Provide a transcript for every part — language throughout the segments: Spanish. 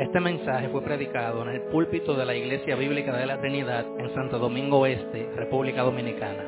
Este mensaje fue predicado en el púlpito de la Iglesia Bíblica de la Trinidad en Santo Domingo Este, República Dominicana.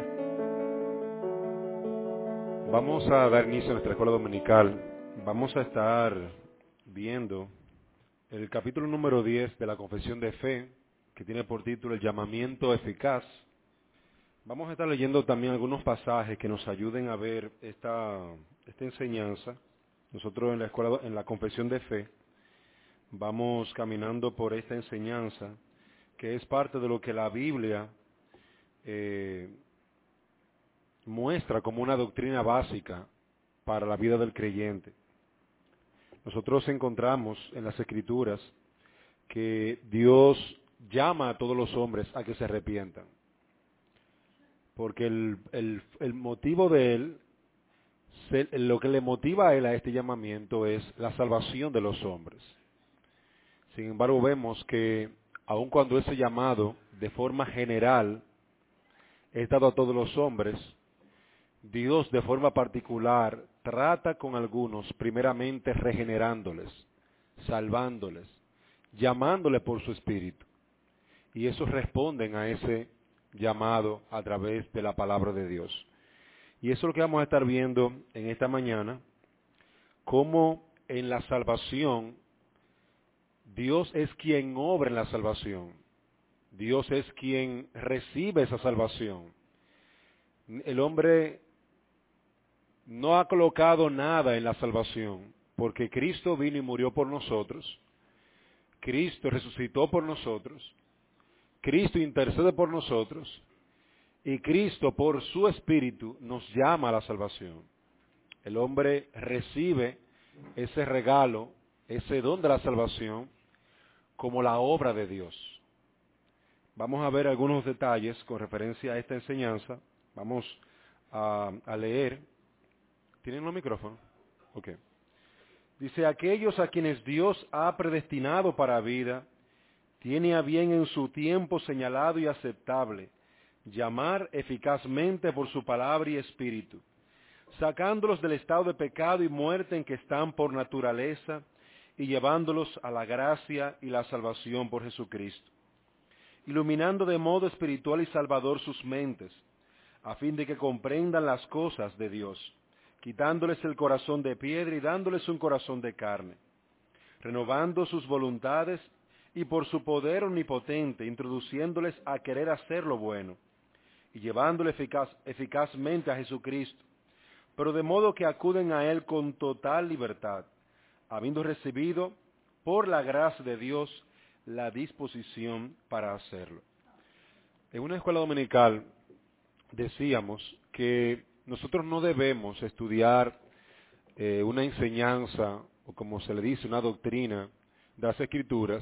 Vamos a dar inicio a nuestra escuela dominical. Vamos a estar viendo el capítulo número 10 de la Confesión de Fe, que tiene por título El llamamiento eficaz. Vamos a estar leyendo también algunos pasajes que nos ayuden a ver esta enseñanza. Nosotros en la Confesión de Fe vamos caminando por esta enseñanza, que es parte de lo que la Biblia muestra como una doctrina básica para la vida del creyente. Nosotros encontramos en las Escrituras que Dios llama a todos los hombres a que se arrepientan, porque el motivo de Él, lo que le motiva a Él a este llamamiento es la salvación de los hombres. Sin embargo, vemos que aun cuando ese llamado de forma general es dado a todos los hombres, Dios de forma particular trata con algunos, primeramente regenerándoles, salvándoles, llamándoles por su Espíritu. Y esos responden a ese llamado a través de la palabra de Dios. Y eso es lo que vamos a estar viendo en esta mañana, cómo en la salvación Dios es quien obra en la salvación. Dios es quien recibe esa salvación. El hombre no ha colocado nada en la salvación, porque Cristo vino y murió por nosotros. Cristo resucitó por nosotros. Cristo intercede por nosotros. Y Cristo, por su Espíritu, nos llama a la salvación. El hombre recibe ese regalo, ese don de la salvación, como la obra de Dios. Vamos a ver algunos detalles con referencia a esta enseñanza. Vamos a leer. ¿Tienen los micrófonos? Ok. Dice, aquellos a quienes Dios ha predestinado para vida, tiene a bien en su tiempo señalado y aceptable, llamar eficazmente por su palabra y espíritu, sacándolos del estado de pecado y muerte en que están por naturaleza, y llevándolos a la gracia y la salvación por Jesucristo, iluminando de modo espiritual y salvador sus mentes, a fin de que comprendan las cosas de Dios, quitándoles el corazón de piedra y dándoles un corazón de carne, renovando sus voluntades y por su poder omnipotente, introduciéndoles a querer hacer lo bueno, y llevándole eficazmente a Jesucristo, pero de modo que acuden a Él con total libertad, habiendo recibido por la gracia de Dios la disposición para hacerlo. En una escuela dominical decíamos que nosotros no debemos estudiar una enseñanza, o como se le dice, una doctrina de las Escrituras,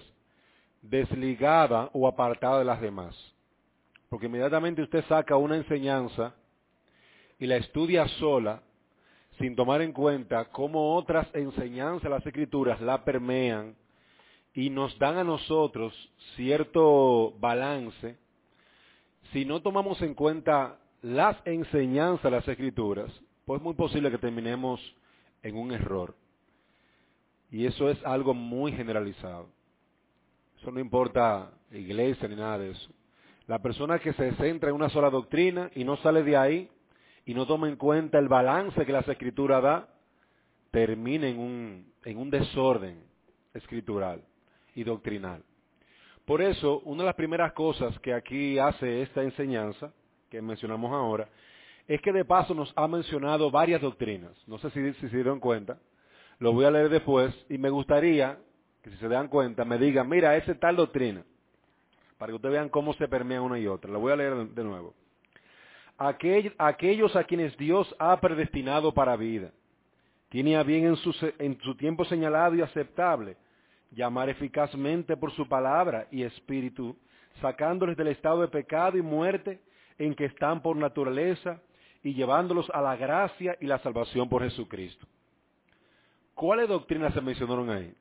desligada o apartada de las demás. Porque inmediatamente usted saca una enseñanza y la estudia sola, sin tomar en cuenta cómo otras enseñanzas de las Escrituras la permean y nos dan a nosotros cierto balance. Si no tomamos en cuenta las enseñanzas de las Escrituras, pues es muy posible que terminemos en un error. Y eso es algo muy generalizado. Eso no importa iglesia ni nada de eso. La persona que se centra en una sola doctrina y no sale de ahí y no toma en cuenta el balance que las Escrituras da, termina en un desorden escritural y doctrinal. Por eso, una de las primeras cosas que aquí hace esta enseñanza, que mencionamos ahora, es que de paso nos ha mencionado varias doctrinas. No sé si se dieron cuenta. Lo voy a leer después y me gustaría que, si se dan cuenta, me digan, mira, esa es tal doctrina, para que ustedes vean cómo se permean una y otra. Lo voy a leer de nuevo. Aquellos a quienes Dios ha predestinado para vida, tiene a bien en su tiempo señalado y aceptable, llamar eficazmente por su palabra y espíritu, sacándoles del estado de pecado y muerte en que están por naturaleza y llevándolos a la gracia y la salvación por Jesucristo. ¿Cuáles doctrinas se mencionaron ahí?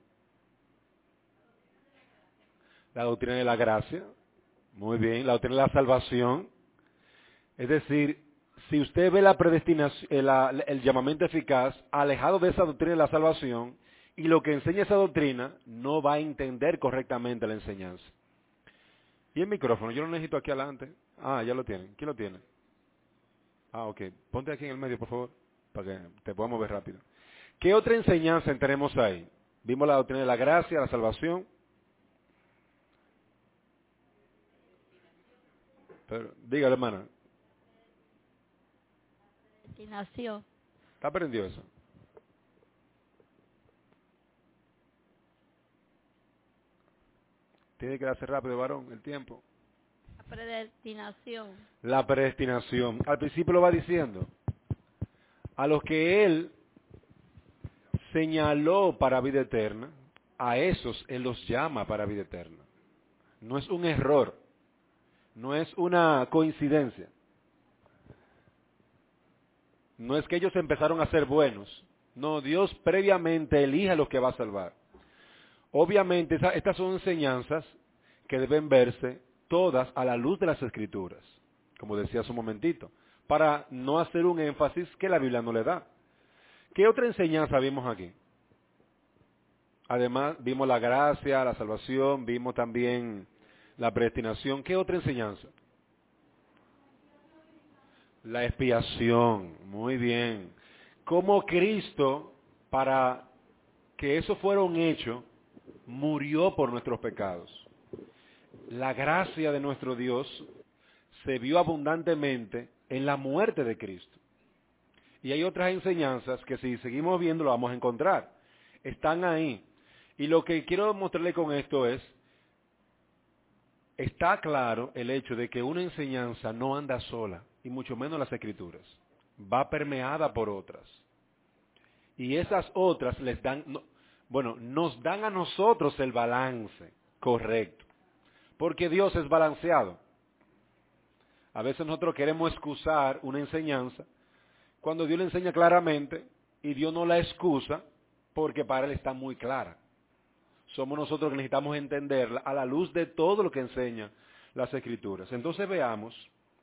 La doctrina de la gracia, muy bien, la doctrina de la salvación. Es decir, si usted ve la predestinación, el llamamiento eficaz, alejado de esa doctrina de la salvación, y lo que enseña esa doctrina no va a entender correctamente la enseñanza. Y el micrófono, yo lo necesito aquí adelante. Ah, ya lo tienen. ¿Quién lo tiene? Ah, ok. Ponte aquí en el medio, por favor, para que te podamos ver rápido. ¿Qué otra enseñanza tenemos ahí? Vimos la doctrina de la gracia, la salvación. Pero, dígale, hermana. Predestinación. ¿Está aprendió eso? Tiene que darse rápido, varón, el tiempo. La predestinación. La predestinación. Al principio lo va diciendo. A los que Él señaló para vida eterna, a esos Él los llama para vida eterna. No es un error. No es una coincidencia. No es que ellos empezaron a ser buenos. No, Dios previamente elige a los que va a salvar. Obviamente, estas son enseñanzas que deben verse todas a la luz de las Escrituras, como decía hace un momentito, para no hacer un énfasis que la Biblia no le da. ¿Qué otra enseñanza vimos aquí? Además, vimos la gracia, la salvación, vimos también la predestinación. ¿Qué otra enseñanza? La expiación, muy bien. Como Cristo, para que eso fuera un hecho, murió por nuestros pecados. La gracia de nuestro Dios se vio abundantemente en la muerte de Cristo. Y hay otras enseñanzas que si seguimos viendo lo vamos a encontrar. Están ahí. Y lo que quiero mostrarle con esto es, está claro el hecho de que una enseñanza no anda sola, y mucho menos las Escrituras. Va permeada por otras. Y esas otras les dan, nos dan a nosotros el balance correcto. Porque Dios es balanceado. A veces nosotros queremos excusar una enseñanza cuando Dios le enseña claramente y Dios no la excusa porque para Él está muy clara. Somos nosotros que necesitamos entenderla a la luz de todo lo que enseña las Escrituras. Entonces veamos,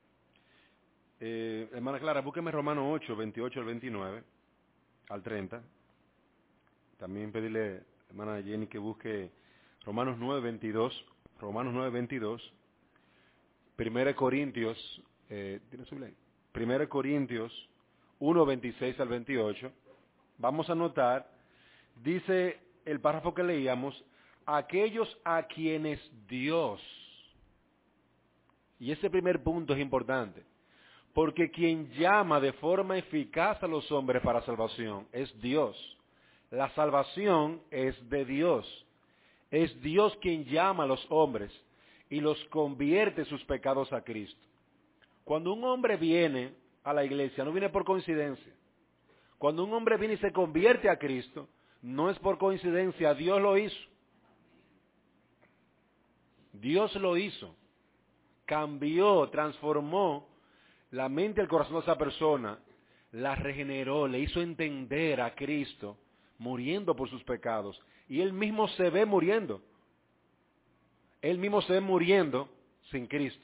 hermana Clara, búsqueme Romanos 8, 28 al 29, al 30. También pedirle, hermana Jenny, que busque Romanos 9, 22, Romanos 9, 22, 1 Corintios, ¿tiene su Biblia? 1 Corintios 1, 26 al 28. Vamos a notar, dice el párrafo que leíamos, aquellos a quienes Dios, y ese primer punto es importante, porque quien llama de forma eficaz a los hombres para salvación es Dios. La salvación es de Dios. Es Dios quien llama a los hombres y los convierte sus pecados a Cristo. Cuando un hombre viene a la iglesia, no viene por coincidencia. Cuando un hombre viene y se convierte a Cristo, no es por coincidencia, Dios lo hizo. Dios lo hizo. Cambió, transformó la mente y el corazón de esa persona, la regeneró, le hizo entender a Cristo, muriendo por sus pecados. Y él mismo se ve muriendo. Él mismo se ve muriendo sin Cristo.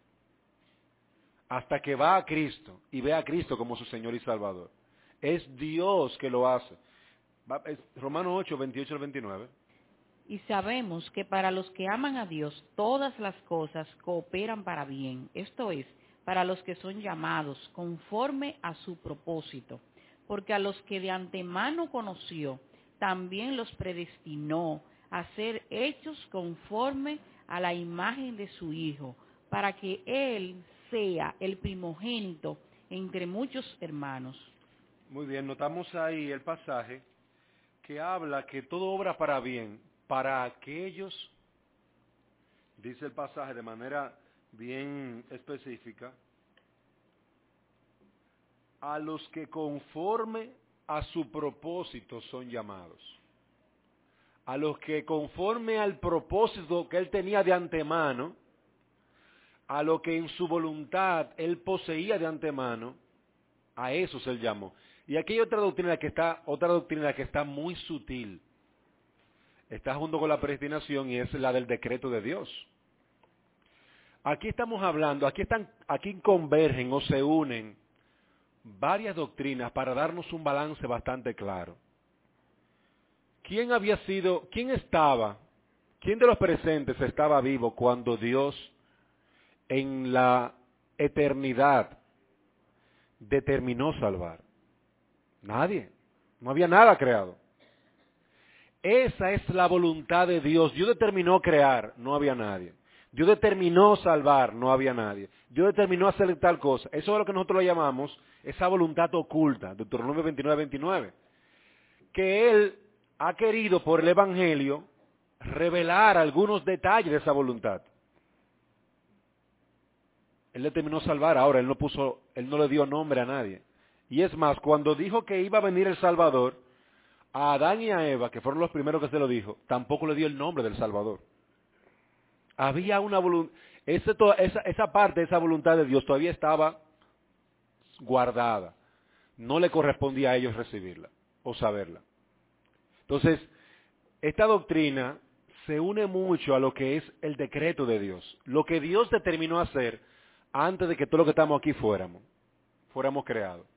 Hasta que va a Cristo y ve a Cristo como su Señor y Salvador. Es Dios que lo hace. Romanos 8, 28 al 29. Y sabemos que para los que aman a Dios, todas las cosas cooperan para bien. Esto es, para los que son llamados conforme a su propósito. Porque a los que de antemano conoció, también los predestinó a ser hechos conforme a la imagen de su Hijo, para que Él sea el primogénito entre muchos hermanos. Muy bien, notamos ahí el pasaje que habla que todo obra para bien, para aquellos, dice el pasaje de manera bien específica, a los que conforme a su propósito son llamados. A los que conforme al propósito que Él tenía de antemano, a lo que en su voluntad Él poseía de antemano, a esos Él llamó. Y aquí hay otra doctrina que está muy sutil. Está junto con la predestinación y es la del decreto de Dios. Aquí estamos hablando, aquí convergen o se unen varias doctrinas para darnos un balance bastante claro. quién de los presentes estaba vivo cuando Dios en la eternidad determinó salvar? Nadie. No había nada creado. Esa es la voluntad de Dios. Dios determinó crear, no había nadie. Dios determinó salvar, no había nadie. Dios determinó hacer tal cosa. Eso es lo que nosotros lo llamamos esa voluntad oculta, Deuteronomio 29:29. Que Él ha querido por el Evangelio revelar algunos detalles de esa voluntad. Él determinó salvar, ahora Él no le dio nombre a nadie. Y es más, cuando dijo que iba a venir el Salvador, a Adán y a Eva, que fueron los primeros que se lo dijo, tampoco le dio el nombre del Salvador. Había una voluntad, esa parte de esa voluntad de Dios todavía estaba guardada. No le correspondía a ellos recibirla o saberla. Entonces, esta doctrina se une mucho a lo que es el decreto de Dios, lo que Dios determinó hacer antes de que todo lo que estamos aquí fuéramos creados.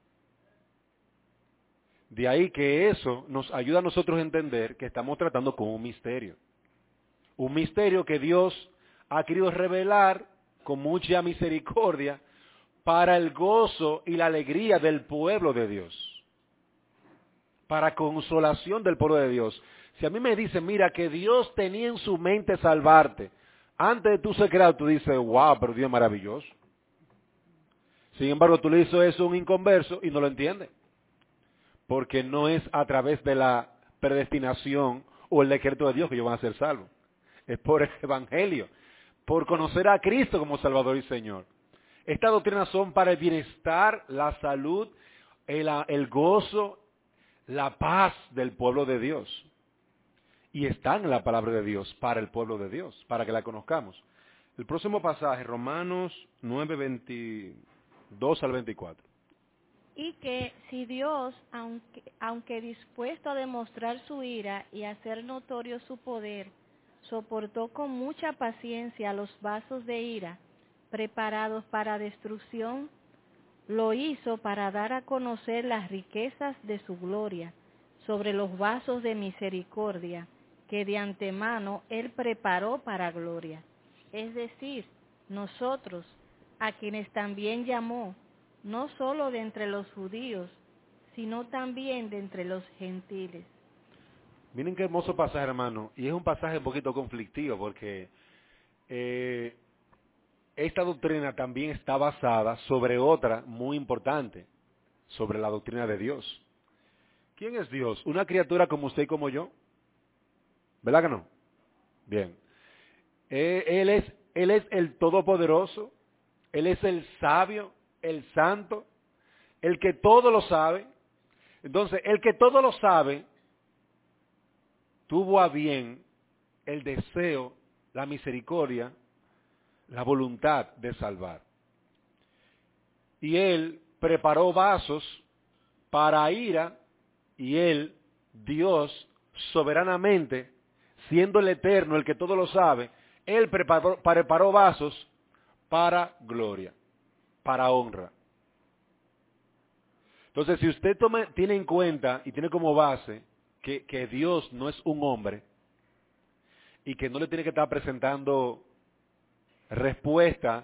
De ahí que eso nos ayuda a nosotros a entender que estamos tratando con un misterio. Un misterio que Dios ha querido revelar con mucha misericordia para el gozo y la alegría del pueblo de Dios. Para consolación del pueblo de Dios. Si a mí me dicen, mira, que Dios tenía en su mente salvarte, antes de tú ser creado, tú dices, wow, pero Dios es maravilloso. Sin embargo, tú le dices eso a un inconverso y no lo entiende. Porque no es a través de la predestinación o el decreto de Dios que ellos van a ser salvos. Es por el Evangelio, por conocer a Cristo como Salvador y Señor. Estas doctrinas son para el bienestar, la salud, el gozo, la paz del pueblo de Dios. Y están en la palabra de Dios para el pueblo de Dios, para que la conozcamos. El próximo pasaje, Romanos 9, 22 al 24. Y que si Dios, aunque dispuesto a demostrar su ira y hacer notorio su poder, soportó con mucha paciencia los vasos de ira preparados para destrucción, lo hizo para dar a conocer las riquezas de su gloria sobre los vasos de misericordia que de antemano Él preparó para gloria. Es decir, nosotros, a quienes también llamó, no solo de entre los judíos, sino también de entre los gentiles. Miren qué hermoso pasaje, hermano. Y es un pasaje un poquito conflictivo porque esta doctrina también está basada sobre otra muy importante, sobre la doctrina de Dios. ¿Quién es Dios? Una criatura como usted y como yo. ¿Verdad que no? Bien. Él es el Todopoderoso, Él es el sabio, el santo, el que todo lo sabe. Entonces, el que todo lo sabe, tuvo a bien el deseo, la misericordia, la voluntad de salvar. Y Él preparó vasos para ira, y Él, Dios, soberanamente, siendo el eterno, el que todo lo sabe, Él preparó vasos para gloria, para honra. Entonces, si usted tiene en cuenta y tiene como base que Dios no es un hombre y que no le tiene que estar presentando respuesta,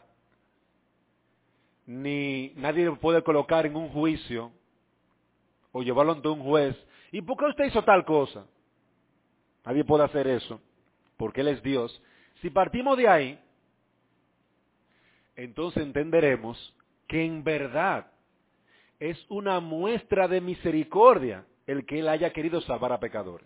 ni nadie lo puede colocar en un juicio o llevarlo ante un juez. ¿Y por qué usted hizo tal cosa? Nadie puede hacer eso, porque Él es Dios. Si partimos de ahí, entonces entenderemos que en verdad es una muestra de misericordia el que Él haya querido salvar a pecadores.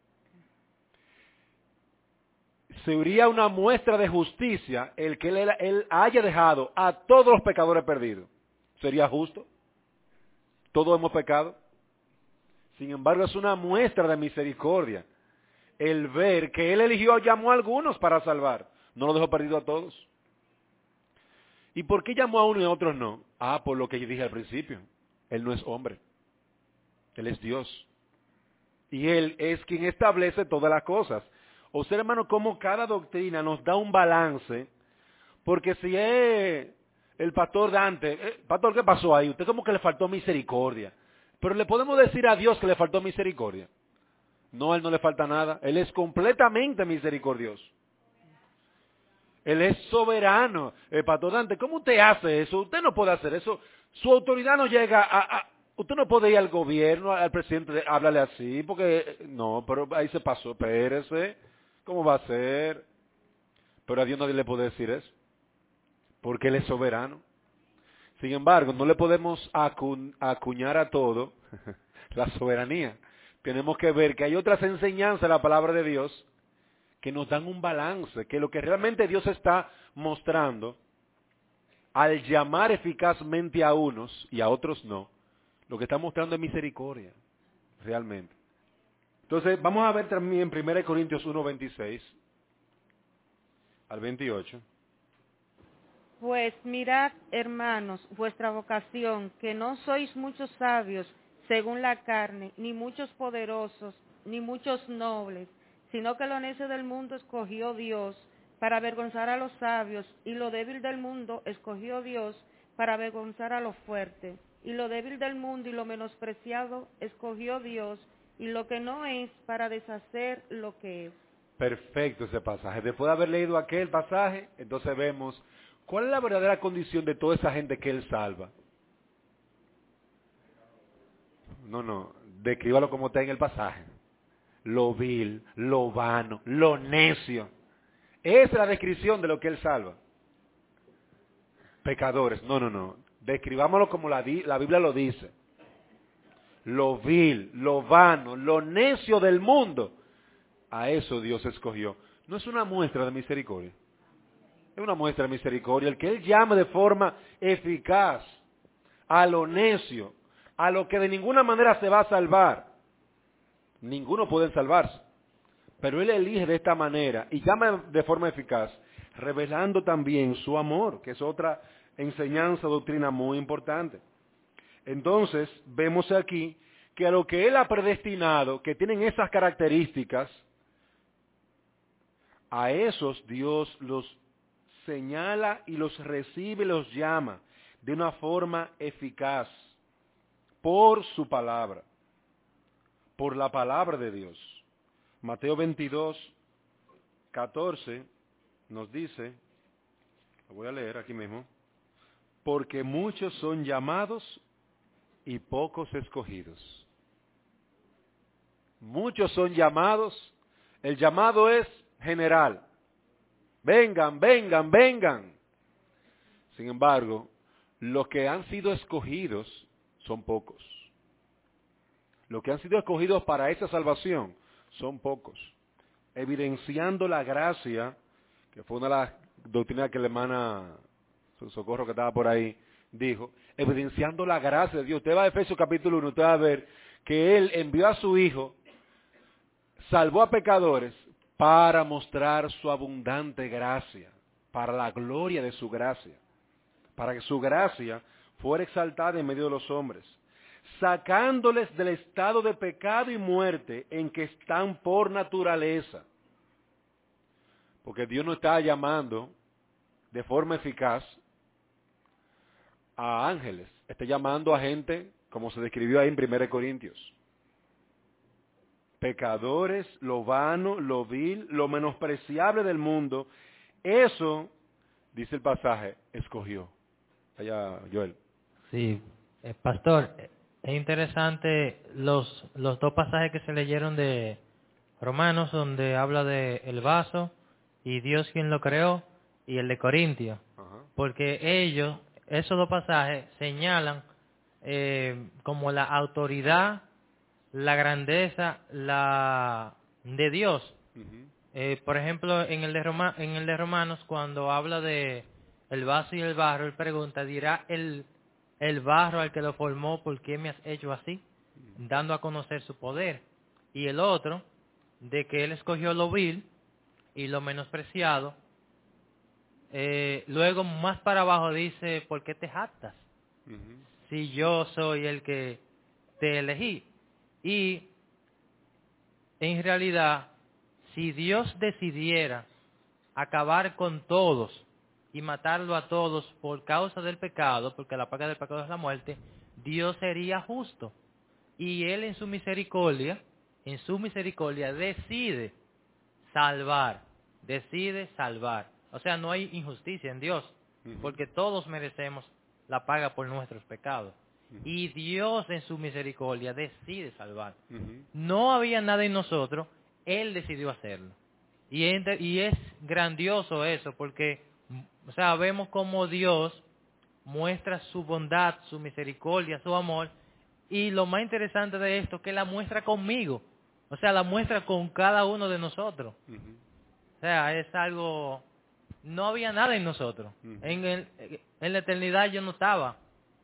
Sería una muestra de justicia el que Él haya dejado a todos los pecadores perdidos. ¿Sería justo? Todos hemos pecado. Sin embargo, es una muestra de misericordia el ver que Él llamó a algunos para salvar. No lo dejó perdido a todos. ¿Y por qué llamó a uno y a otros no? Por lo que yo dije al principio. Él no es hombre. Él es Dios. Y Él es quien establece todas las cosas. O sea, hermano, como cada doctrina nos da un balance, porque si es el pastor Dante, pastor, ¿qué pasó ahí? Usted como que le faltó misericordia. Pero le podemos decir a Dios que le faltó misericordia. No, a Él no le falta nada. Él es completamente misericordioso. Él es soberano. Pastor Dante, ¿cómo usted hace eso? Usted no puede hacer eso. Su autoridad no llega a usted no puede ir al gobierno, al presidente, háblale así, porque no, pero ahí se pasó, espérese. ¿Cómo va a ser? Pero a Dios nadie le puede decir eso, porque Él es soberano. Sin embargo, no le podemos acuñar a todo la soberanía. Tenemos que ver que hay otras enseñanzas de la palabra de Dios que nos dan un balance, que lo que realmente Dios está mostrando, al llamar eficazmente a unos y a otros no, lo que está mostrando es misericordia, realmente. Entonces, vamos a ver también 1 Corintios 1, 26 al 28. Pues mirad, hermanos, vuestra vocación, que no sois muchos sabios según la carne, ni muchos poderosos, ni muchos nobles, sino que lo necio del mundo escogió Dios para avergonzar a los sabios, y lo débil del mundo escogió Dios para avergonzar a los fuertes, y lo débil del mundo y lo menospreciado escogió Dios, y lo que no es para deshacer lo que es. Perfecto ese pasaje. Después de haber leído aquel pasaje, entonces vemos cuál es la verdadera condición de toda esa gente que Él salva. No, descríbalo como está en el pasaje. Lo vil, lo vano, lo necio. Esa es la descripción de lo que Él salva. Pecadores, no. Describámoslo como la Biblia lo dice. Lo vil, lo vano, lo necio del mundo. A eso Dios escogió. No es una muestra de misericordia. Es una muestra de misericordia. El que Él llame de forma eficaz a lo necio, a lo que de ninguna manera se va a salvar. Ninguno puede salvarse. Pero Él elige de esta manera y llama de forma eficaz, revelando también su amor, que es otra enseñanza, doctrina muy importante. Entonces, vemos aquí que a lo que Él ha predestinado, que tienen esas características, a esos Dios los señala y los recibe, los llama de una forma eficaz, por su palabra, por la palabra de Dios. Mateo 22, 14 nos dice, lo voy a leer aquí mismo, porque muchos son llamados y pocos escogidos. Muchos son llamados, el llamado es general. Vengan, vengan, vengan. Sin embargo, los que han sido escogidos son pocos. Los que han sido escogidos para esa salvación son pocos. Evidenciando la gracia, que fue una de las doctrinas que la hermana Socorro, que estaba por ahí, dijo, evidenciando la gracia de Dios. Usted va a Efesios capítulo 1, usted va a ver que Él envió a su Hijo, salvó a pecadores para mostrar su abundante gracia, para la gloria de su gracia, para que su gracia fuera exaltada en medio de los hombres, sacándoles del estado de pecado y muerte en que están por naturaleza. Porque Dios no está llamando de forma eficaz a ángeles, está llamando a gente, como se describió ahí en 1 Corintios. Pecadores, lo vano, lo vil, lo menospreciable del mundo, eso, dice el pasaje, escogió. Allá, Joel. Sí, pastor, es interesante los dos pasajes que se leyeron de Romanos, donde habla de el vaso y Dios quien lo creó, y el de Corintios, porque ellos, esos dos pasajes, señalan como la autoridad, la grandeza de Dios. Por ejemplo, en el de Romanos, cuando habla de el vaso y el barro, él pregunta, dirá el barro al que lo formó, ¿por qué me has hecho así? Dando a conocer su poder. Y el otro, de que él escogió lo vil y lo menospreciado. Luego, más para abajo, dice, ¿por qué te jactas? Si yo soy el que te elegí. Y, en realidad, si Dios decidiera acabar con todos y matarlo a todos por causa del pecado, porque la paga del pecado es la muerte, Dios sería justo. Y Él en su misericordia, en su misericordia decide salvar. O sea, no hay injusticia en Dios, porque todos merecemos la paga por nuestros pecados. Y Dios en su misericordia decide salvar. No había nada en nosotros, Él decidió hacerlo. Y es grandioso eso, porque, o sea, vemos cómo Dios muestra su bondad, su misericordia, su amor, y lo más interesante de esto es que la muestra conmigo, o sea, la muestra con cada uno de nosotros. O sea, es algo, no había nada en nosotros, en la eternidad yo no estaba,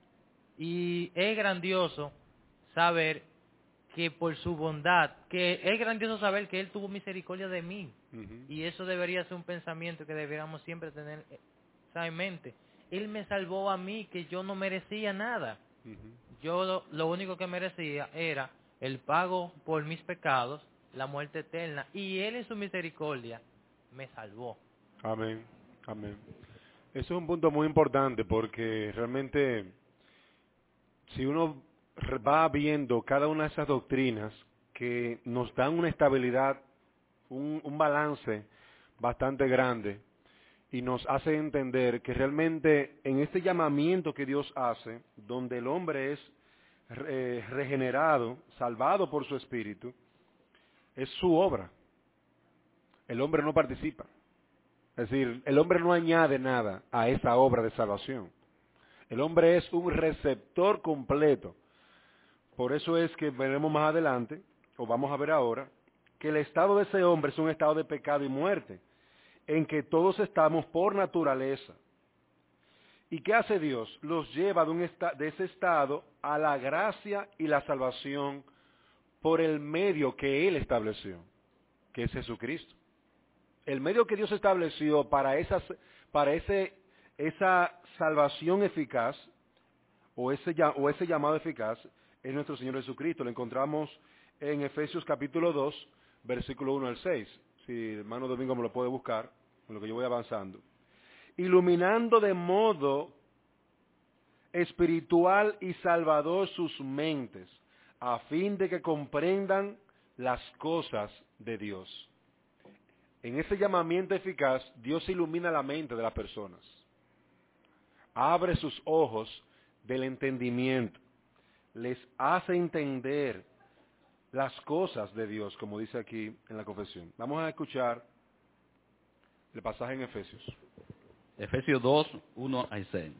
y es grandioso saber que por su bondad, que es grandioso saber que Él tuvo misericordia de mí, y eso debería ser un pensamiento que deberíamos siempre tener en mente. Él me salvó a mí, que yo no merecía nada. Yo lo único que merecía era el pago por mis pecados, la muerte eterna, y Él en su misericordia me salvó. Amén, amén. Eso es un punto muy importante, porque realmente si uno va viendo cada una de esas doctrinas que nos dan una estabilidad, un balance bastante grande, y nos hace entender que realmente en este llamamiento que Dios hace, donde el hombre es regenerado, salvado por su Espíritu, es su obra. El hombre no participa. Es decir, el hombre no añade nada a esa obra de salvación. El hombre es un receptor completo. Por eso es que veremos más adelante, o vamos a ver ahora, que el estado de ese hombre es un estado de pecado y muerte, en que todos estamos por naturaleza. ¿Y qué hace Dios? Los lleva de ese estado a la gracia y la salvación por el medio que Él estableció, que es Jesucristo. El medio que Dios estableció para esa salvación eficaz, o ese llamado eficaz, es nuestro Señor Jesucristo. Lo encontramos en Efesios capítulo 2, versículo 1 al 6. Si el hermano Domingo me lo puede buscar, en lo que yo voy avanzando. Iluminando de modo espiritual y salvador sus mentes, a fin de que comprendan las cosas de Dios. En ese llamamiento eficaz, Dios ilumina la mente de las personas. Abre sus ojos del entendimiento. Les hace entender las cosas de Dios, como dice aquí en la confesión. Vamos a escuchar el pasaje en Efesios. Efesios 2, 1 al 6.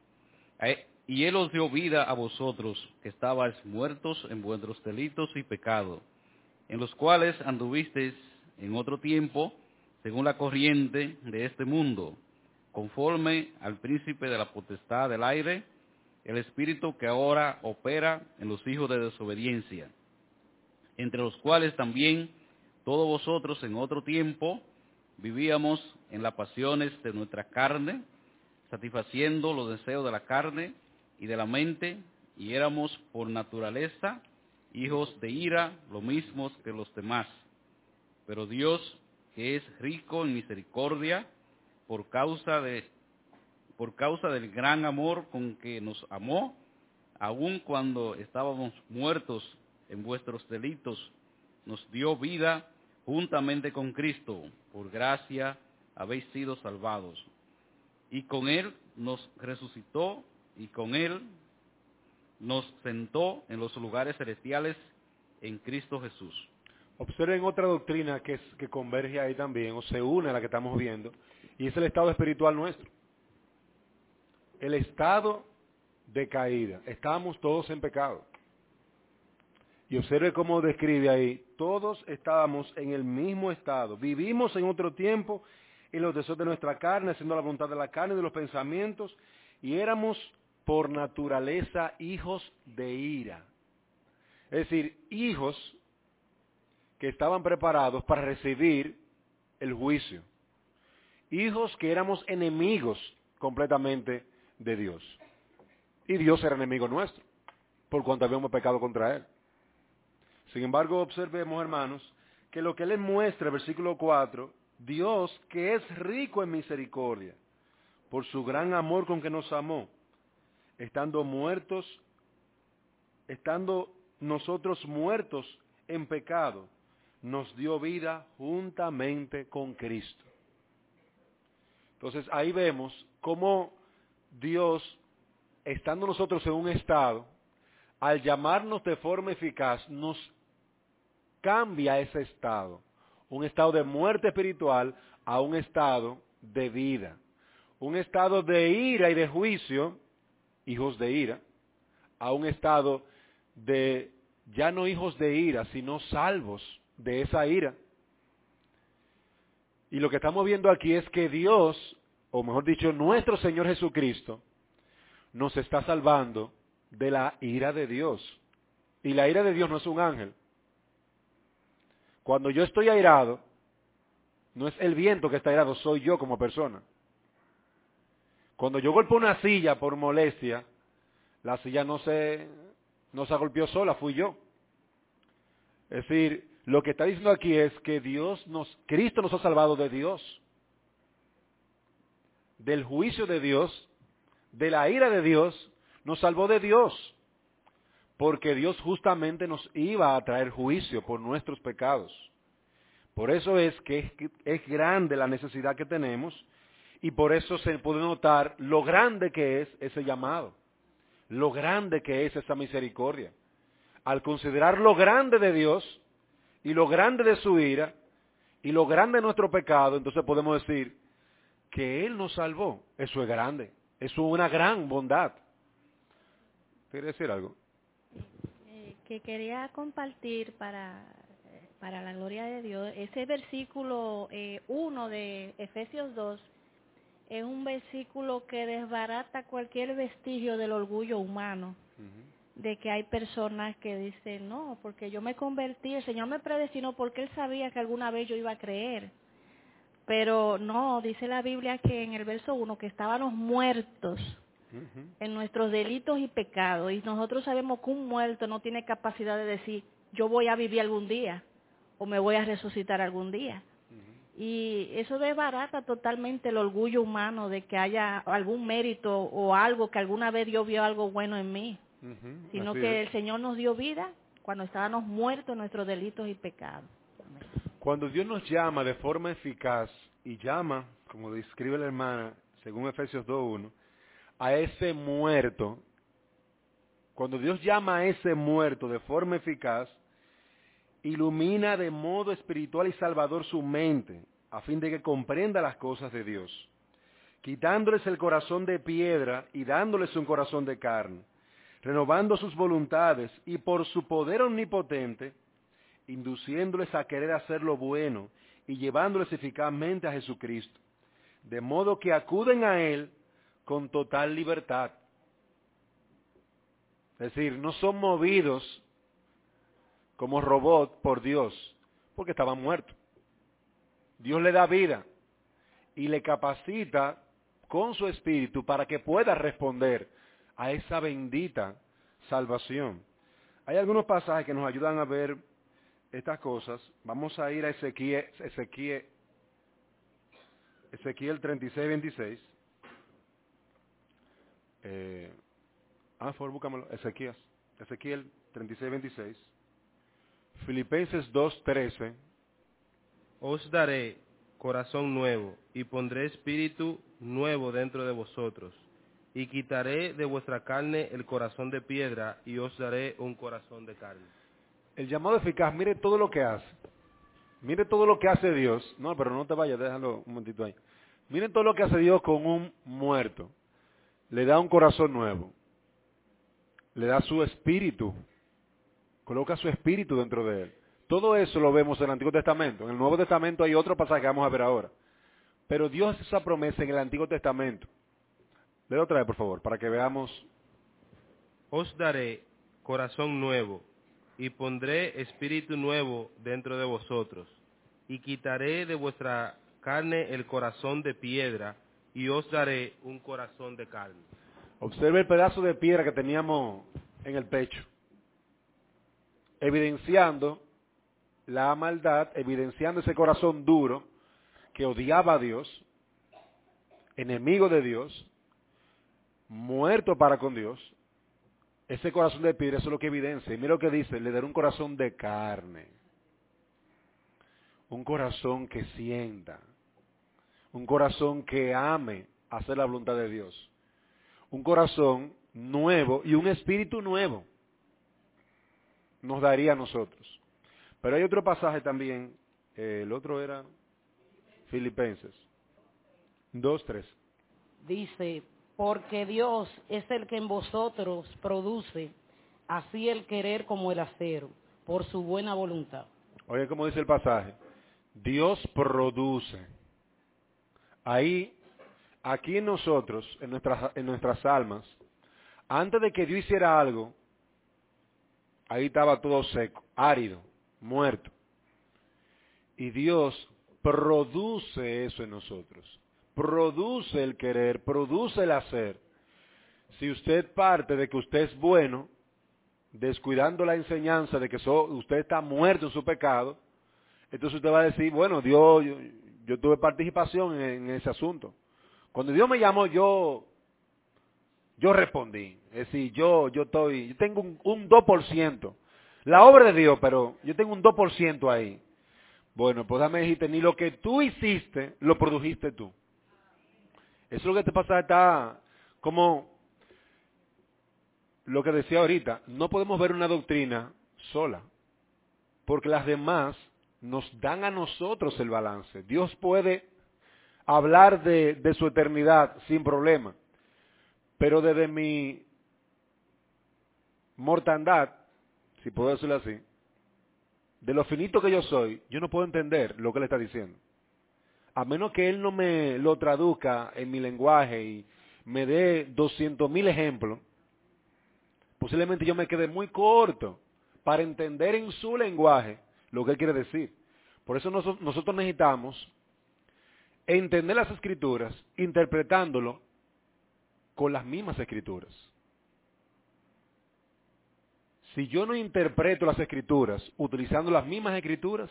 Y Él os dio vida a vosotros, que estabais muertos en vuestros delitos y pecados, en los cuales anduvisteis en otro tiempo, según la corriente de este mundo, conforme al príncipe de la potestad del aire, el espíritu que ahora opera en los hijos de desobediencia, entre los cuales también todos vosotros en otro tiempo vivíamos en las pasiones de nuestra carne, satisfaciendo los deseos de la carne y de la mente, y éramos por naturaleza hijos de ira, lo mismos que los demás. Pero Dios, que es rico en misericordia, por causa del gran amor con que nos amó, aun cuando estábamos muertos en vuestros delitos, nos dio vida juntamente con Cristo. Por gracia habéis sido salvados. Y con Él nos resucitó, y con Él nos sentó en los lugares celestiales en Cristo Jesús. Observen otra doctrina que converge ahí también, o se une a la que estamos viendo, y es el estado espiritual nuestro. El estado de caída. Estamos todos en pecado. Y observe cómo describe ahí, todos estábamos en el mismo estado. Vivimos en otro tiempo, en los deseos de nuestra carne, haciendo la voluntad de la carne y de los pensamientos, y éramos por naturaleza hijos de ira. Es decir, hijos que estaban preparados para recibir el juicio. Hijos que éramos enemigos completamente de Dios. Y Dios era enemigo nuestro, por cuanto habíamos pecado contra Él. Sin embargo, observemos, hermanos, que lo que Él les muestra, versículo 4, Dios, que es rico en misericordia, por su gran amor con que nos amó, estando nosotros muertos en pecado, nos dio vida juntamente con Cristo. Entonces ahí vemos cómo Dios, estando nosotros en un estado, al llamarnos de forma eficaz, nos cambia ese estado. Un estado de muerte espiritual a un estado de vida. Un estado de ira y de juicio, hijos de ira, a un estado de ya no hijos de ira, sino salvos de esa ira. Y lo que estamos viendo aquí es que Dios, o mejor dicho, nuestro Señor Jesucristo, nos está salvando de la ira de Dios. Y la ira de Dios no es un ángel. Cuando yo estoy airado, no es el viento que está airado, soy yo como persona. Cuando yo golpeo una silla por molestia, la silla no se golpeó sola, fui yo. Es decir, lo que está diciendo aquí es que Cristo nos ha salvado de Dios, del juicio de Dios, de la ira de Dios, nos salvó de Dios, porque Dios justamente nos iba a traer juicio por nuestros pecados. Por eso es que es grande la necesidad que tenemos, y por eso se puede notar lo grande que es ese llamado, lo grande que es esa misericordia. Al considerar lo grande de Dios, y lo grande de su ira, y lo grande de nuestro pecado, entonces podemos decir que Él nos salvó. Eso es grande, eso es una gran bondad. ¿Quiere decir algo? Que quería compartir para la gloria de Dios, ese versículo 1 de Efesios 2, es un versículo que desbarata cualquier vestigio del orgullo humano. De que hay personas que dicen, no, porque yo me convertí, el Señor me predestinó porque Él sabía que alguna vez yo iba a creer. Pero no, dice la Biblia que en el verso 1 que estábamos muertos en nuestros delitos y pecados. Y nosotros sabemos que un muerto no tiene capacidad de decir, yo voy a vivir algún día o me voy a resucitar algún día. Y eso desbarata totalmente el orgullo humano de que haya algún mérito o algo, que alguna vez Dios vio algo bueno en mí. Sino que el Señor nos dio vida cuando estábamos muertos en nuestros delitos y pecados. Cuando Dios nos llama de forma eficaz, y llama, como describe la hermana, según Efesios 2:1, a ese muerto, cuando Dios llama a ese muerto de forma eficaz, ilumina de modo espiritual y salvador su mente, a fin de que comprenda las cosas de Dios, quitándoles el corazón de piedra y dándoles un corazón de carne, renovando sus voluntades y por su poder omnipotente, induciéndoles a querer hacer lo bueno y llevándoles eficazmente a Jesucristo, de modo que acuden a Él con total libertad. Es decir, no son movidos como robot por Dios, porque estaban muertos. Dios le da vida y le capacita con su espíritu para que pueda responder a esa bendita salvación. Hay algunos pasajes que nos ayudan a ver estas cosas. Vamos a ir a Ezequiel 36:26. Por favor, búscamelo. Ezequiel 36:26. Filipenses 2:13. Os daré corazón nuevo y pondré espíritu nuevo dentro de vosotros. Y quitaré de vuestra carne el corazón de piedra y os daré un corazón de carne. El llamado eficaz, mire todo lo que hace. Mire todo lo que hace Dios. No, pero no te vayas, déjalo un momentito ahí. Miren todo lo que hace Dios con un muerto. Le da un corazón nuevo. Le da su espíritu. Coloca su espíritu dentro de él. Todo eso lo vemos en el Antiguo Testamento. En el Nuevo Testamento hay otro pasaje que vamos a ver ahora. Pero Dios hace esa promesa en el Antiguo Testamento. Léelo otra vez, por favor, para que veamos. Os daré corazón nuevo y pondré espíritu nuevo dentro de vosotros. Y quitaré de vuestra carne el corazón de piedra y os daré un corazón de carne. Observe el pedazo de piedra que teníamos en el pecho, evidenciando la maldad, evidenciando ese corazón duro que odiaba a Dios, enemigo de Dios, muerto para con Dios, Ese corazón de piedra, eso es lo que evidencia. Y mira lo que dice, le daré un corazón de carne. Un corazón que sienta. Un corazón que ame hacer la voluntad de Dios. Un corazón nuevo y un espíritu nuevo nos daría a nosotros. Pero hay otro pasaje también, el otro era Filipenses 2:3. Dice, porque Dios es el que en vosotros produce así el querer como el hacer, por su buena voluntad. Oye, como dice el pasaje, Dios produce. Ahí, aquí en nosotros, en nuestras almas, antes de que Dios hiciera algo, ahí estaba todo seco, árido, muerto. Y Dios produce eso en nosotros. Produce el querer, produce el hacer. Si usted parte de que usted es bueno, descuidando la enseñanza de que usted está muerto en su pecado, entonces usted va a decir, bueno, Dios, yo tuve participación en ese asunto. Cuando Dios me llamó, yo respondí. Es decir, yo tengo un 2%. La obra de Dios, pero yo tengo un 2% ahí. Bueno, pues dame decirte, ni lo que tú hiciste, lo produjiste tú. Eso es lo que te pasa, está como lo que decía ahorita, no podemos ver una doctrina sola, porque las demás nos dan a nosotros el balance. Dios puede hablar de su eternidad sin problema, pero desde mi mortandad, si puedo decirlo así, de lo finito que yo soy, yo no puedo entender lo que él está diciendo. A menos que él no me lo traduzca en mi lenguaje y me dé 200,000 ejemplos, posiblemente yo me quede muy corto para entender en su lenguaje lo que él quiere decir. Por eso nosotros necesitamos entender las Escrituras interpretándolo con las mismas Escrituras. Si yo no interpreto las Escrituras utilizando las mismas Escrituras,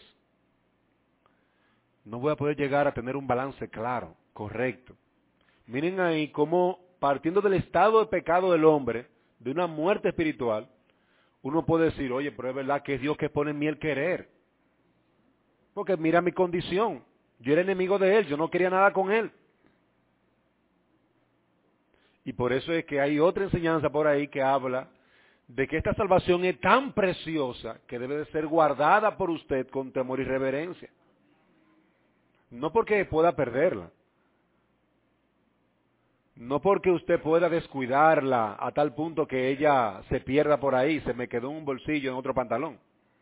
no voy a poder llegar a tener un balance claro, correcto. Miren ahí cómo, partiendo del estado de pecado del hombre, de una muerte espiritual, uno puede decir, oye, pero es verdad que es Dios que pone en mí el querer. Porque mira mi condición, yo era enemigo de Él, yo no quería nada con Él. Y por eso es que hay otra enseñanza por ahí que habla de que esta salvación es tan preciosa que debe de ser guardada por usted con temor y reverencia. No porque pueda perderla. No porque usted pueda descuidarla a tal punto que ella se pierda por ahí, se me quedó en un bolsillo, en otro pantalón.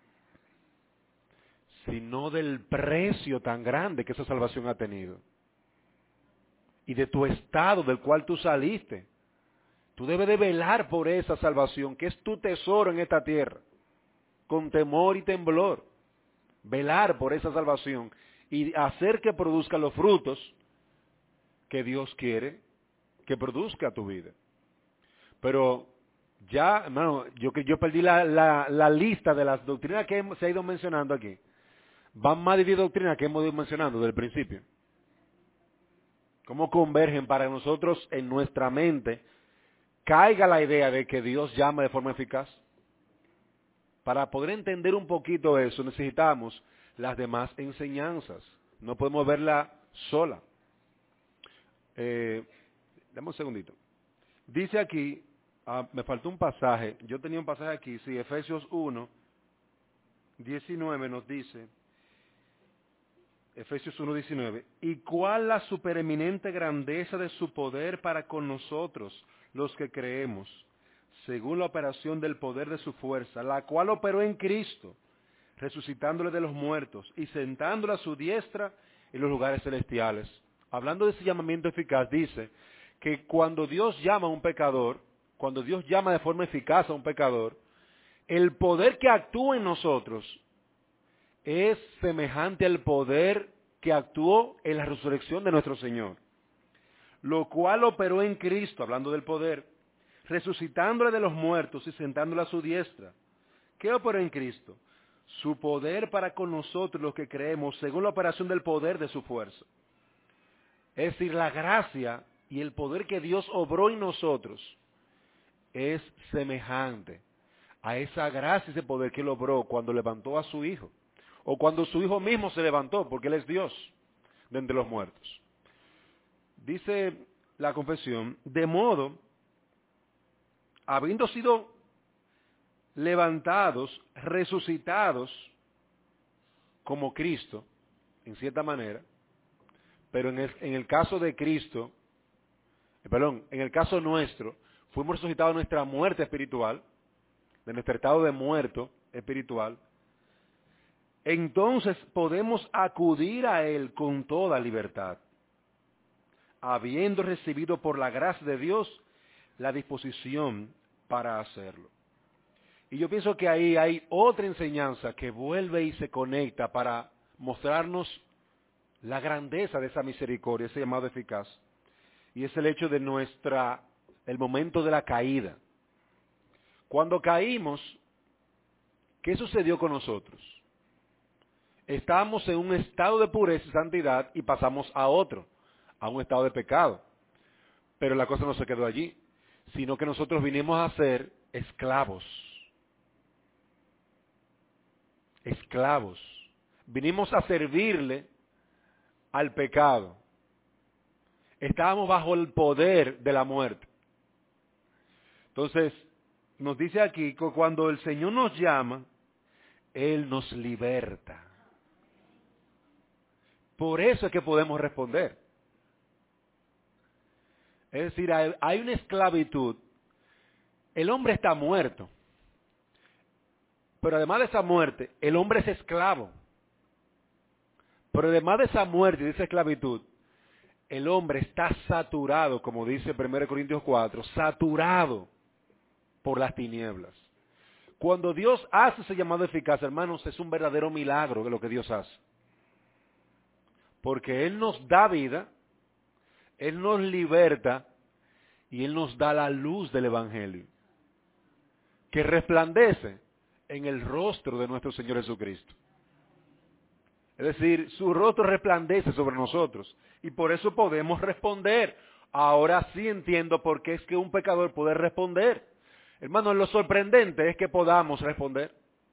Sino del precio tan grande que esa salvación ha tenido. Y de tu estado del cual tú saliste. Tú debes de velar por esa salvación, que es tu tesoro en esta tierra. Con temor y temblor. Velar por esa salvación y hacer que produzca los frutos que Dios quiere que produzca tu vida. Pero ya, hermano, yo perdí la lista de las doctrinas que se ha ido mencionando aquí. Van más de 10 doctrinas que hemos ido mencionando desde el principio. ¿Cómo convergen para nosotros en nuestra mente caiga la idea de que Dios llama de forma eficaz? Para poder entender un poquito eso necesitamos las demás enseñanzas. No podemos verla sola. Dame un segundito. Dice aquí, me faltó un pasaje. Yo tenía un pasaje aquí, sí, Efesios 1, 19 nos dice, Efesios 1, 19, ¿y cuál la supereminente grandeza de su poder para con nosotros, los que creemos, según la operación del poder de su fuerza, la cual operó en Cristo, resucitándole de los muertos y sentándole a su diestra en los lugares celestiales? Hablando de ese llamamiento eficaz, dice que cuando Dios llama a un pecador, cuando Dios llama de forma eficaz a un pecador, el poder que actúa en nosotros es semejante al poder que actuó en la resurrección de nuestro Señor, lo cual operó en Cristo, hablando del poder, resucitándole de los muertos y sentándole a su diestra. ¿Qué operó en Cristo? Su poder para con nosotros los que creemos, según la operación del poder de su fuerza. Es decir, la gracia y el poder que Dios obró en nosotros es semejante a esa gracia y ese poder que Él obró cuando levantó a su Hijo, o cuando su Hijo mismo se levantó, porque Él es Dios de entre los muertos. Dice la confesión, de modo, habiendo sido levantados, resucitados como Cristo, en cierta manera, pero en el caso de Cristo, en el caso nuestro, fuimos resucitados de nuestra muerte espiritual, de nuestro estado de muerto espiritual, entonces podemos acudir a Él con toda libertad, habiendo recibido por la gracia de Dios la disposición para hacerlo. Y yo pienso que ahí hay otra enseñanza que vuelve y se conecta para mostrarnos la grandeza de esa misericordia, ese llamado eficaz. Y es el hecho de el momento de la caída. Cuando caímos, ¿qué sucedió con nosotros? Estábamos en un estado de pureza y santidad y pasamos a otro, a un estado de pecado. Pero la cosa no se quedó allí, sino que nosotros vinimos a ser esclavos. Esclavos. Vinimos a servirle al pecado. Estábamos bajo el poder de la muerte. Entonces, nos dice aquí que cuando el Señor nos llama, Él nos liberta. Por eso es que podemos responder. Es decir, hay una esclavitud. El hombre está muerto. Pero además de esa muerte, el hombre es esclavo. Pero además de esa muerte y de esa esclavitud, el hombre está saturado, como dice 1 Corintios 4, saturado por las tinieblas. Cuando Dios hace ese llamado eficaz, hermanos, es un verdadero milagro lo que Dios hace. Porque Él nos da vida, Él nos liberta y Él nos da la luz del Evangelio, que resplandece en el rostro de nuestro Señor Jesucristo. Es decir, su rostro resplandece sobre nosotros y por eso podemos responder. Ahora sí entiendo por qué es que un pecador puede responder. Hermanos, lo sorprendente es que podamos responder.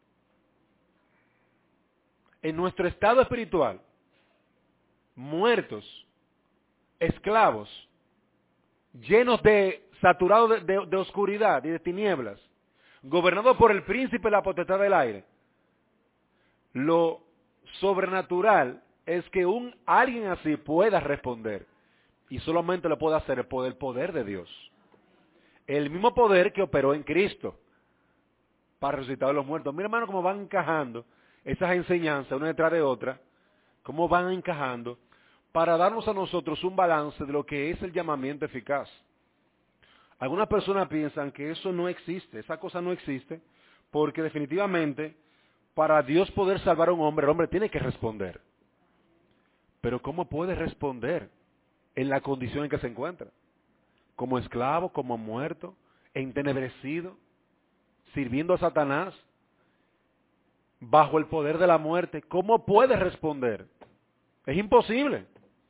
En nuestro estado espiritual, muertos, esclavos, llenos saturados de oscuridad y de tinieblas, gobernados por el príncipe de la potestad del aire, lo sobrenatural es que alguien así pueda responder y solamente lo puede hacer por el poder de Dios. El mismo poder que operó en Cristo para resucitar a los muertos. Mira, hermano, cómo van encajando esas enseñanzas una detrás de otra, cómo van encajando para darnos a nosotros un balance de lo que es el llamamiento eficaz. Algunas personas piensan que eso no existe, esa cosa no existe, porque definitivamente para Dios poder salvar a un hombre, el hombre tiene que responder. Pero ¿cómo puede responder en la condición en que se encuentra? Como esclavo, como muerto, entenebrecido, sirviendo a Satanás, bajo el poder de la muerte. ¿Cómo puede responder? Es imposible.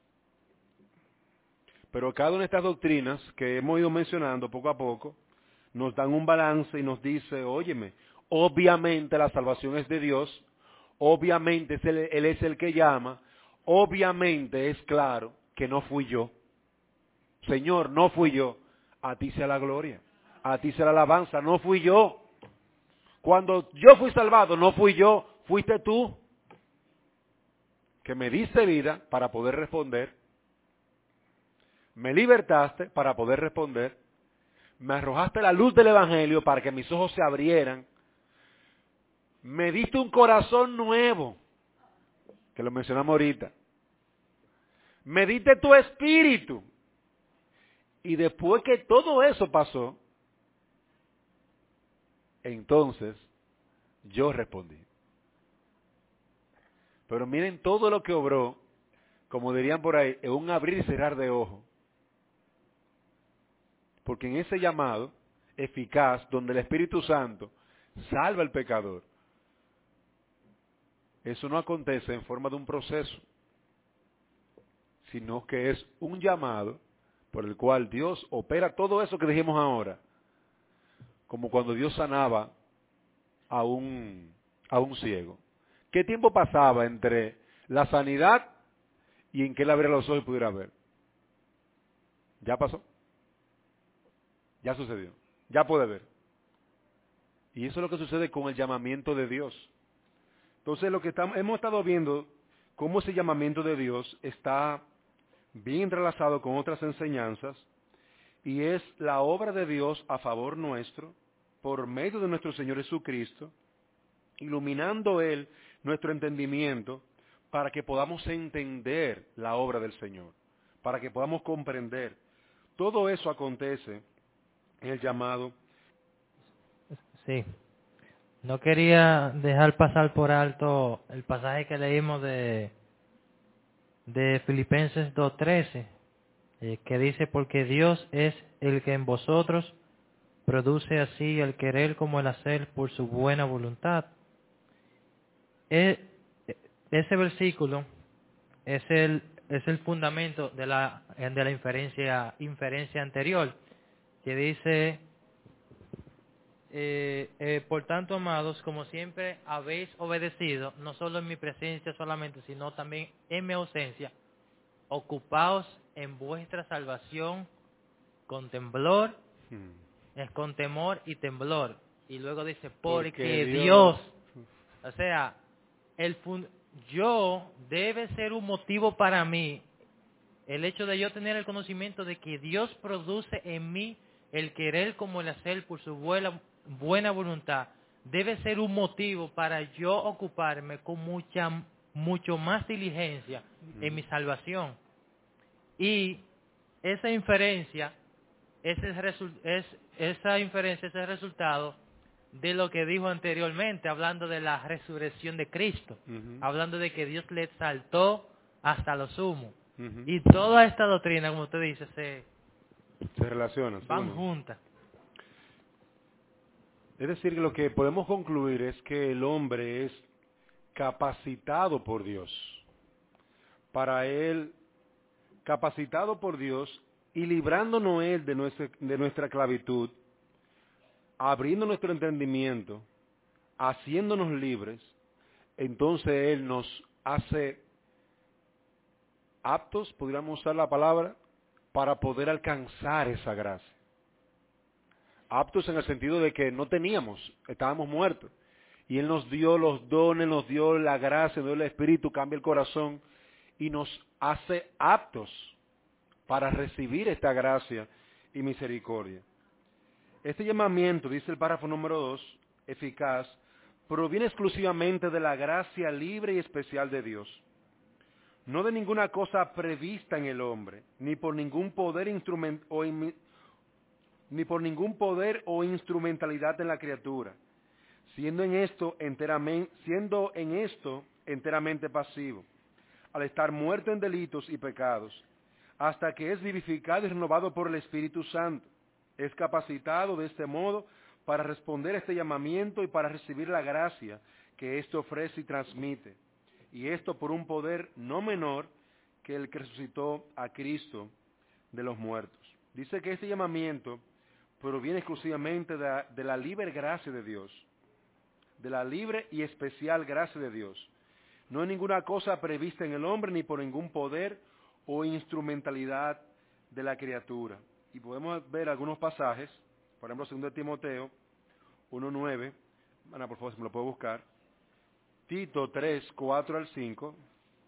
Pero cada una de estas doctrinas que hemos ido mencionando poco a poco, nos dan un balance y nos dice, óyeme, obviamente la salvación es de Dios, obviamente Él es el que llama, obviamente es claro que no fui yo. Señor, no fui yo. A ti sea la gloria, a ti sea la alabanza, no fui yo. Cuando yo fui salvado, no fui yo, fuiste tú, que me diste vida para poder responder, me libertaste para poder responder, me arrojaste la luz del Evangelio para que mis ojos se abrieran, me diste un corazón nuevo, que lo mencionamos ahorita, me diste tu espíritu, y después que todo eso pasó, entonces yo respondí. Pero miren todo lo que obró, como dirían por ahí, en un abrir y cerrar de ojos. Porque en ese llamado eficaz, donde el Espíritu Santo salva al pecador, eso no acontece en forma de un proceso, sino que es un llamado por el cual Dios opera todo eso que dijimos ahora, como cuando Dios sanaba a un ciego. ¿Qué tiempo pasaba entre la sanidad y en que él abriera los ojos y pudiera ver? Ya pasó. Ya sucedió. Ya puede ver. Y eso es lo que sucede con el llamamiento de Dios. Entonces, lo que hemos estado viendo, cómo ese llamamiento de Dios está bien entrelazado con otras enseñanzas, y es la obra de Dios a favor nuestro, por medio de nuestro Señor Jesucristo, iluminando Él nuestro entendimiento para que podamos entender la obra del Señor, para que podamos comprender. Todo eso acontece en el llamado. Sí. No quería dejar pasar por alto el pasaje que leímos de Filipenses 2:13, que dice, porque Dios es el que en vosotros produce así el querer como el hacer por su buena voluntad. Ese versículo es el fundamento de la inferencia anterior, que dice, por tanto, amados, como siempre habéis obedecido, no solo en mi presencia solamente, sino también en mi ausencia, ocupaos en vuestra salvación con temblor, con temor y temblor. Y luego dice, porque Dios, o sea, yo debe ser un motivo para mí, el hecho de yo tener el conocimiento de que Dios produce en mí el querer como el hacer por su buena voluntad, debe ser un motivo para yo ocuparme con mucho más diligencia en mi salvación. Y esa inferencia es el resultado de lo que dijo anteriormente, hablando de la resurrección de Cristo, hablando de que Dios le exaltó hasta lo sumo. Y toda esta doctrina, como usted dice, se relacionan, van juntas. Es decir, que lo que podemos concluir es que el hombre es capacitado por Dios. Para él, capacitado por Dios y librándonos él de nuestra esclavitud, abriendo nuestro entendimiento, haciéndonos libres, entonces él nos hace aptos, podríamos usar la palabra, para poder alcanzar esa gracia. Aptos en el sentido de que no teníamos, estábamos muertos. Y Él nos dio los dones, nos dio la gracia, nos dio el Espíritu, cambia el corazón y nos hace aptos para recibir esta gracia y misericordia. Este llamamiento, dice el párrafo número 2, eficaz, proviene exclusivamente de la gracia libre y especial de Dios. No de ninguna cosa prevista en el hombre, ni por ningún poder o instrumentalidad en la criatura, siendo en esto enteramente pasivo, al estar muerto en delitos y pecados, hasta que es vivificado y renovado por el Espíritu Santo. Es capacitado de este modo para responder a este llamamiento y para recibir la gracia que éste ofrece y transmite, y esto por un poder no menor que el que resucitó a Cristo de los muertos. Dice que este llamamiento proviene exclusivamente de la libre gracia de Dios, de la libre y especial gracia de Dios. No hay ninguna cosa prevista en el hombre, ni por ningún poder o instrumentalidad de la criatura. Y podemos ver algunos pasajes, por ejemplo, 2 Timoteo 1:9, Ana, por favor, si me lo puedo buscar. Tito 3:4 al 5,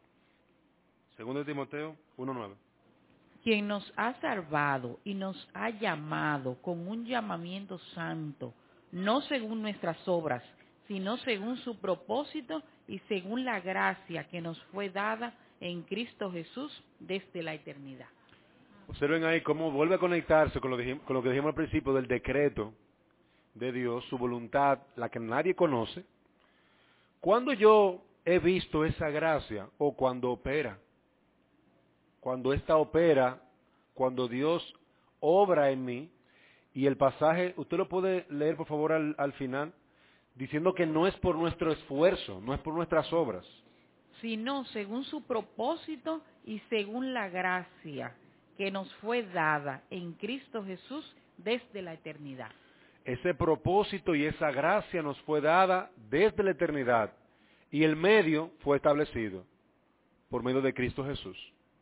2 Timoteo 1:9. Quien nos ha salvado y nos ha llamado con un llamamiento santo, no según nuestras obras, sino según su propósito y según la gracia que nos fue dada en Cristo Jesús desde la eternidad. Observen ahí cómo vuelve a conectarse con lo que dijimos al principio del decreto de Dios, su voluntad, la que nadie conoce. Cuando yo he visto esa gracia o cuando opera, cuando ésta opera, cuando Dios obra en mí, y el pasaje, usted lo puede leer por favor al final, diciendo que no es por nuestro esfuerzo, no es por nuestras obras, sino según su propósito y según la gracia que nos fue dada en Cristo Jesús desde la eternidad. Ese propósito y esa gracia nos fue dada desde la eternidad y el medio fue establecido por medio de Cristo Jesús.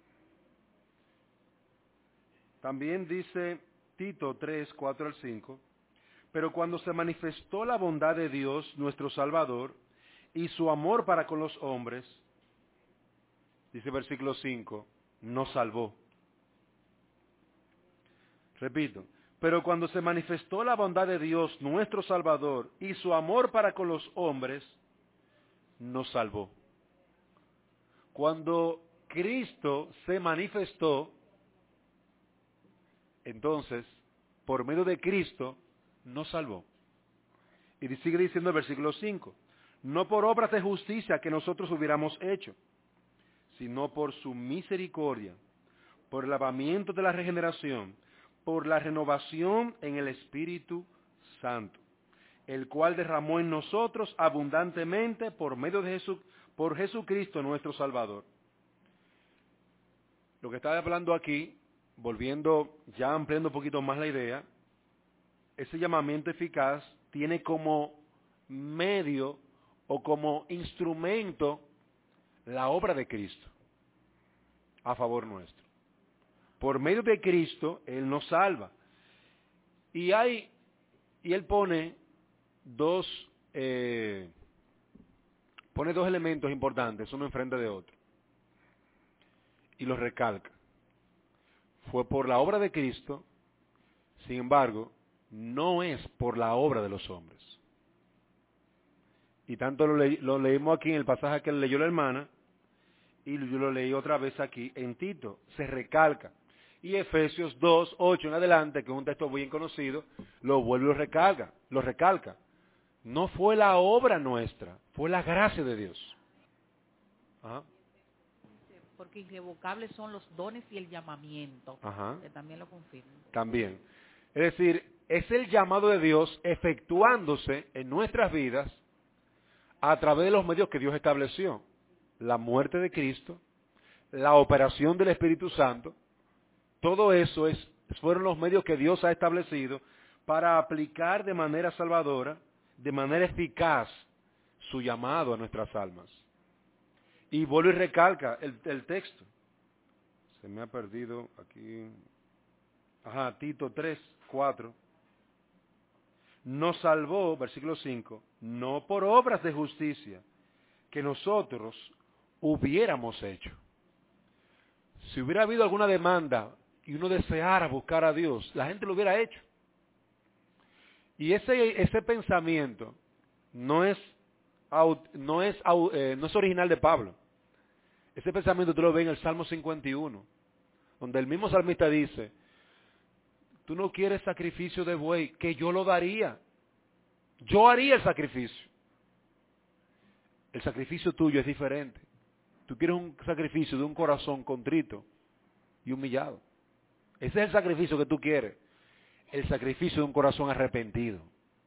También dice Tito 3, 4 al 5, pero cuando se manifestó la bondad de Dios, nuestro Salvador, y su amor para con los hombres, dice versículo 5, nos salvó. Repito, pero cuando se manifestó la bondad de Dios, nuestro Salvador, y su amor para con los hombres, nos salvó. Cuando Cristo se manifestó, entonces, por medio de Cristo, nos salvó. Y sigue diciendo el versículo 5, no por obras de justicia que nosotros hubiéramos hecho, sino por su misericordia, por el lavamiento de la regeneración, por la renovación en el Espíritu Santo, el cual derramó en nosotros abundantemente por medio de por Jesucristo nuestro Salvador. Lo que está hablando aquí, volviendo, ya ampliando un poquito más la idea, ese llamamiento eficaz tiene como medio o como instrumento la obra de Cristo a favor nuestro. Por medio de Cristo, Él nos salva. Y Él pone dos elementos importantes, uno enfrente de otro. Y los recalca. Fue por la obra de Cristo, sin embargo, no es por la obra de los hombres. Y tanto lo leímos aquí en el pasaje que leyó la hermana, y yo lo leí otra vez aquí en Tito, se recalca. Y Efesios 2, 8 en adelante, que es un texto bien conocido, lo vuelve y lo recalca. No fue la obra nuestra, fue la gracia de Dios. Ajá. Porque irrevocables son los dones y el llamamiento, Ajá. que también lo confirma. También. Es decir, es el llamado de Dios efectuándose en nuestras vidas a través de los medios que Dios estableció. La muerte de Cristo, la operación del Espíritu Santo, todo eso fueron los medios que Dios ha establecido para aplicar de manera salvadora, de manera eficaz, su llamado a nuestras almas. Y vuelve y recalca el texto. Se me ha perdido aquí. Ajá, Tito 3, 4. Nos salvó, versículo 5, no por obras de justicia que nosotros hubiéramos hecho. Si hubiera habido alguna demanda y uno deseara buscar a Dios, la gente lo hubiera hecho. Y ese pensamiento no es original de Pablo. Ese pensamiento tú lo ves en el Salmo 51, donde el mismo salmista dice, tú no quieres sacrificio de buey, que yo lo daría. Yo haría el sacrificio. El sacrificio tuyo es diferente. Tú quieres un sacrificio de un corazón contrito y humillado. Ese es el sacrificio que tú quieres. El sacrificio de un corazón arrepentido.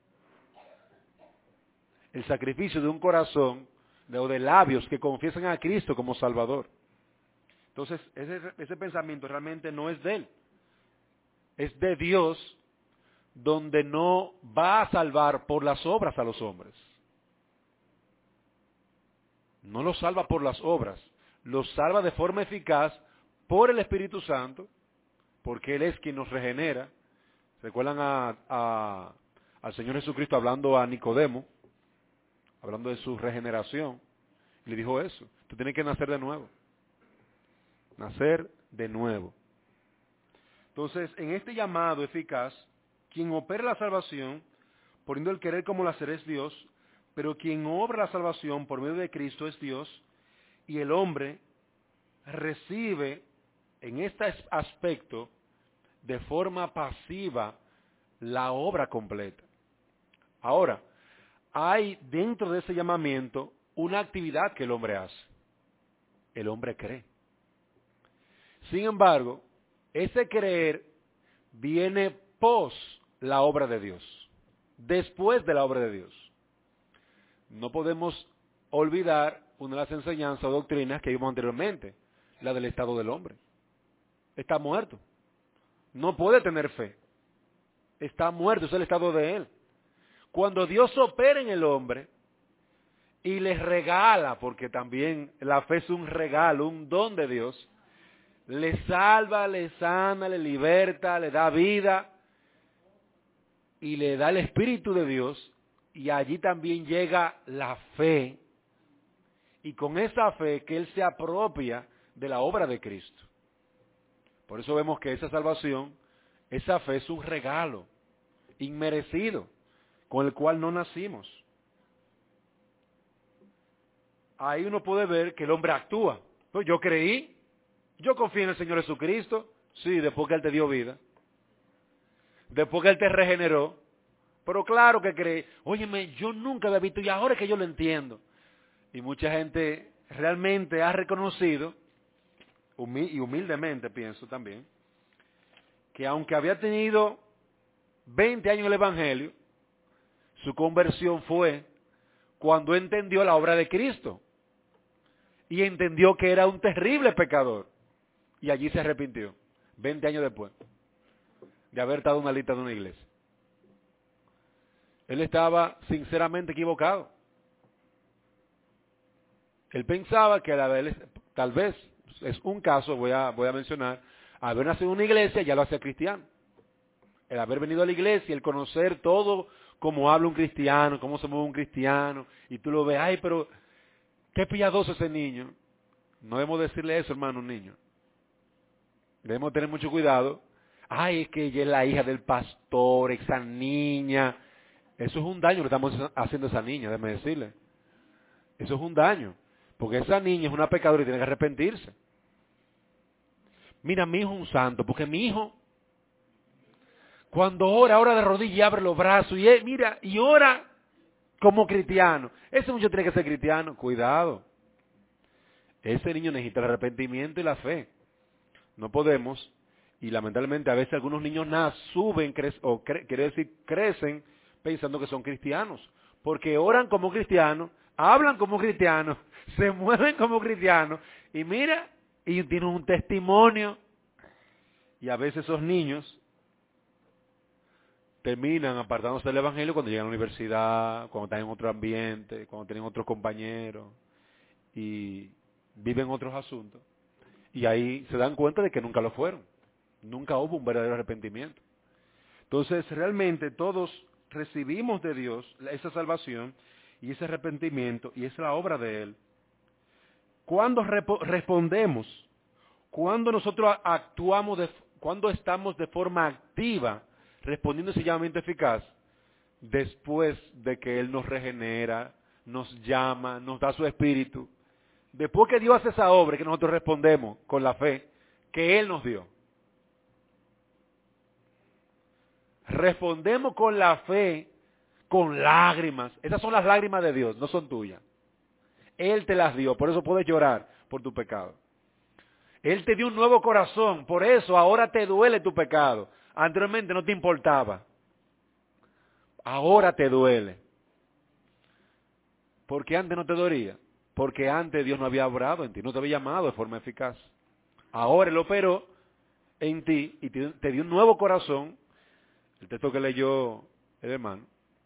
El sacrificio de un corazón o de labios que confiesan a Cristo como Salvador. Entonces, ese pensamiento realmente no es de Él. Es de Dios, donde no va a salvar por las obras a los hombres. No los salva por las obras, los salva de forma eficaz por el Espíritu Santo, porque Él es quien nos regenera. ¿Recuerdan al Señor Jesucristo hablando a Nicodemo, hablando de su regeneración? Le dijo eso, tú tienes que nacer de nuevo. Nacer de nuevo. Entonces, en este llamado eficaz, quien opera la salvación, poniendo el querer como el hacer es Dios, pero quien obra la salvación por medio de Cristo es Dios, y el hombre recibe en este aspecto de forma pasiva la obra completa. Ahora, hay dentro de ese llamamiento una actividad que el hombre hace. El hombre cree. Sin embargo, ese creer viene pos la obra de Dios, después de la obra de Dios. No podemos olvidar una de las enseñanzas o doctrinas que vimos anteriormente, la del estado del hombre. Está muerto. No puede tener fe. está muerto, es el estado de él. Cuando Dios opera en el hombre y le regala, porque también la fe es un regalo, un don de Dios, le salva, le sana, le liberta, le da vida y le da el Espíritu de Dios, y allí también llega la fe, y con esa fe que él se apropia de la obra de Cristo. Por eso vemos que esa salvación, esa fe es un regalo inmerecido, con el cual no nacimos. Ahí uno puede ver que el hombre actúa. Pues yo creí, yo confío en el Señor Jesucristo, sí, después que Él te dio vida, después que Él te regeneró, pero claro que creí. Óyeme, yo nunca había visto, y ahora es que yo lo entiendo. Y mucha gente realmente ha reconocido, y humildemente pienso también, que aunque había tenido 20 años el Evangelio, su conversión fue cuando entendió la obra de Cristo y entendió que era un terrible pecador, y allí se arrepintió, 20 años después de haber estado en una lista de una iglesia. Él estaba sinceramente equivocado. Él pensaba que tal vez, es un caso, voy a mencionar, haber nacido en una iglesia ya lo hacía cristiano. El haber venido a la iglesia, el conocer todo cómo habla un cristiano, cómo se mueve un cristiano, y tú lo ves, ay, pero qué piadoso ese niño. No debemos decirle eso, hermano, a un niño. Debemos tener mucho cuidado. Ay, es que ella es la hija del pastor, esa niña. Eso es un daño que estamos haciendo a esa niña, déjeme decirle. Eso es un daño. Porque esa niña es una pecadora y tiene que arrepentirse. Mira, mi hijo es un santo, porque mi hijo, cuando ora de rodillas y abre los brazos, y él, mira, y ora como cristiano. Ese muchacho tiene que ser cristiano. Cuidado. Ese niño necesita el arrepentimiento y la fe. No podemos, y lamentablemente a veces algunos niños crecen pensando que son cristianos, porque oran como cristianos, hablan como cristianos, se mueven como cristianos, y mira, y tienen un testimonio, y a veces esos niños terminan apartándose del Evangelio cuando llegan a la universidad, cuando están en otro ambiente, cuando tienen otros compañeros, y viven otros asuntos, y ahí se dan cuenta de que nunca lo fueron, nunca hubo un verdadero arrepentimiento. Entonces, realmente todos recibimos de Dios esa salvación y ese arrepentimiento, y es la obra de Él. Cuando respondemos, cuando nosotros actuamos, cuando estamos de forma activa respondiendo a ese llamamiento eficaz, después de que Él nos regenera, nos llama, nos da su espíritu, después que Dios hace esa obra, que nosotros respondemos con la fe que Él nos dio. Respondemos con la fe, con lágrimas. Esas son las lágrimas de Dios, no son tuyas. Él te las dio, por eso puedes llorar por tu pecado. Él te dio un nuevo corazón, por eso ahora te duele tu pecado. Anteriormente no te importaba. Ahora te duele. ¿Por qué antes no te dolía? Porque antes Dios no había obrado en ti, no te había llamado de forma eficaz. Ahora Él operó en ti y te dio un nuevo corazón. El texto que leyó el hermano,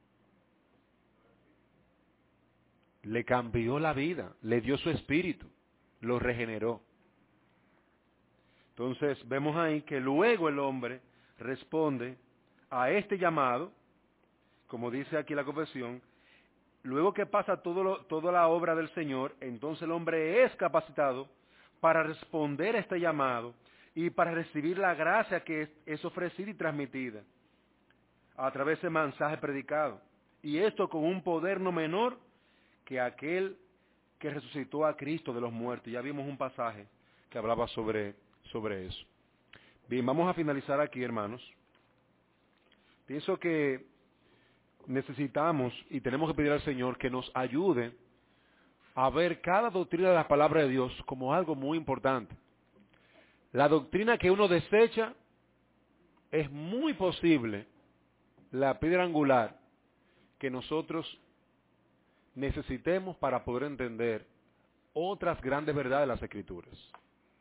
le cambió la vida, le dio su espíritu, lo regeneró. Entonces vemos ahí que luego el hombre responde a este llamado, como dice aquí la confesión, luego que pasa toda la obra del Señor, entonces el hombre es capacitado para responder a este llamado y para recibir la gracia que es ofrecida y transmitida a través de mensaje predicado. Y esto con un poder no menor que aquel que resucitó a Cristo de los muertos. Ya vimos un pasaje que hablaba sobre eso. Bien, vamos a finalizar aquí, hermanos. Pienso que necesitamos y tenemos que pedir al Señor que nos ayude a ver cada doctrina de la palabra de Dios como algo muy importante. La doctrina que uno desecha es muy posible la piedra angular que nosotros necesitemos para poder entender otras grandes verdades de las Escrituras.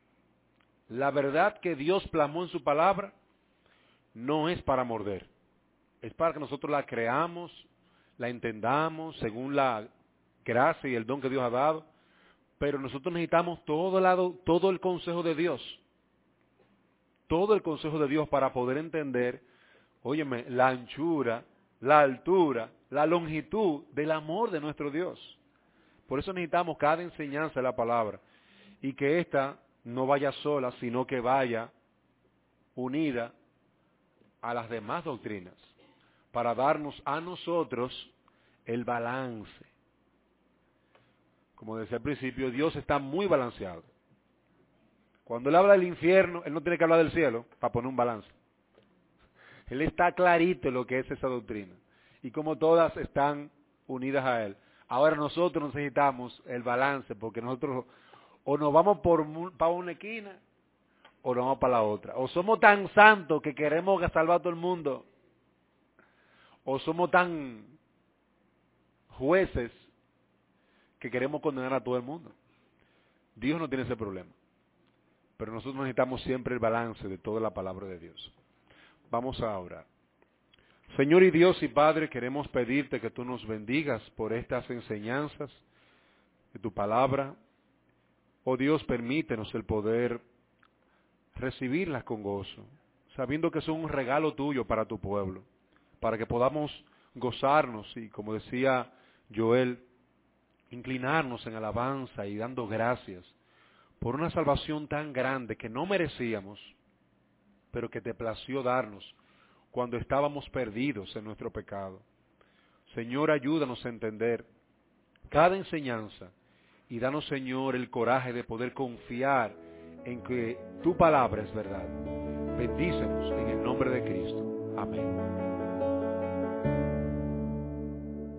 La verdad que Dios plasmó en su palabra no es para morder, es para que nosotros la creamos, la entendamos según la gracia y el don que Dios ha dado, pero nosotros necesitamos todo el consejo de Dios. Todo el consejo de Dios para poder entender, óyeme, la anchura, la altura, la longitud del amor de nuestro Dios. Por eso necesitamos cada enseñanza de la palabra y que ésta no vaya sola, sino que vaya unida a las demás doctrinas para darnos a nosotros el balance. Como decía al principio, Dios está muy balanceado. Cuando Él habla del infierno, Él no tiene que hablar del cielo para poner un balance. Él está clarito en lo que es esa doctrina. Y como todas están unidas a Él. Ahora nosotros necesitamos el balance, porque nosotros o nos vamos para una esquina o nos vamos para la otra. O somos tan santos que queremos salvar a todo el mundo, o somos tan jueces que queremos condenar a todo el mundo. Dios no tiene ese problema. Pero nosotros necesitamos siempre el balance de toda la palabra de Dios. Vamos a orar. Señor y Dios y Padre, queremos pedirte que tú nos bendigas por estas enseñanzas de tu palabra. Oh Dios, permítenos el poder recibirlas con gozo, sabiendo que son un regalo tuyo para tu pueblo, para que podamos gozarnos y, como decía Joel, inclinarnos en alabanza y dando gracias por una salvación tan grande que no merecíamos, pero que te plació darnos cuando estábamos perdidos en nuestro pecado. Señor, ayúdanos a entender cada enseñanza y danos, Señor, el coraje de poder confiar en que tu palabra es verdad. Bendícenos en el nombre de Cristo. Amén.